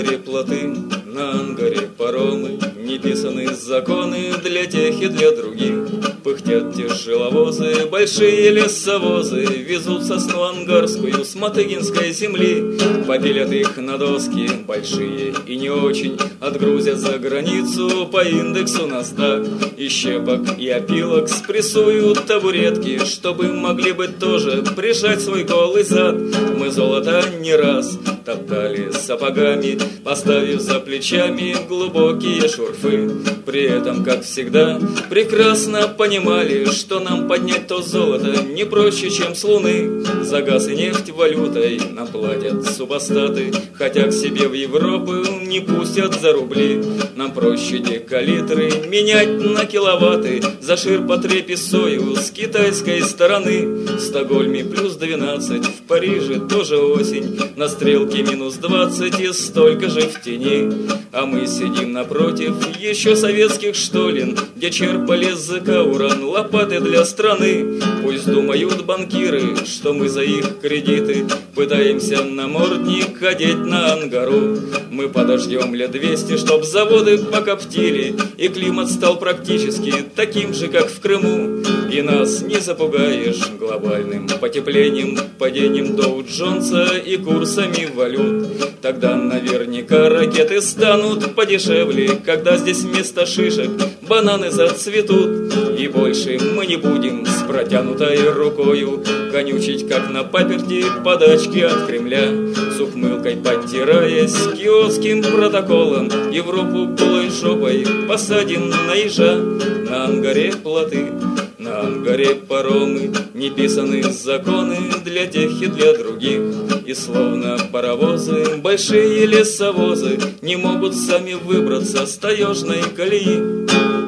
ангаре плоты, на ангаре паромы, не писаны законы для тех и для других. Пыхтят тяжеловозы, большие лесовозы, везут сосну ангарскую с Мотыгинской земли. Побелят их на доски, большие и не очень, отгрузят за границу по индексу NASDAQ. И щепок, и опилок спрессуют табуретки, чтобы могли бы тоже прижать свой голый зад. Мы золото не раз топтали сапогами, поставив за плечами глубокие шурфы. При этом, как всегда, прекрасно понимали, что нам поднять то золото не проще, чем с луны. За газ и нефть валютой нам платят супостаты, хотя к себе в Европу не пустят за рубли. Нам проще декалитры менять на киловатты, за ширпотреб и сою с китайской стороны. В Стокгольме плюс 12, в Париже тоже осень, на стрелке минус 20 и столько же в тени. А мы сидим напротив еще советских штолен, где черпали с уран лопаты для страны. Пусть думают банкиры, что мы за их кредиты пытаемся намордник одеть на ангару. Мы подождем лет 200, чтоб заводы покоптили, и климат стал практически таким же, как в Крыму. И нас не запугаешь глобальным потеплением, падением Доу Джонса и курсами валют. Тогда наверняка ракеты станут подешевле, когда здесь вместо шишек бананы зацветут. И больше мы не будем с протянутой рукою конючить, как на паперти, подачки от Кремля. С ухмылкой подтираясь киотским протоколом, Европу голой жопой посадим на ежа. На ангаре плоты, на ангаре паромы, не писаны законы для тех и для других. И словно паровозы, большие лесовозы не могут сами выбраться с таежной колеи.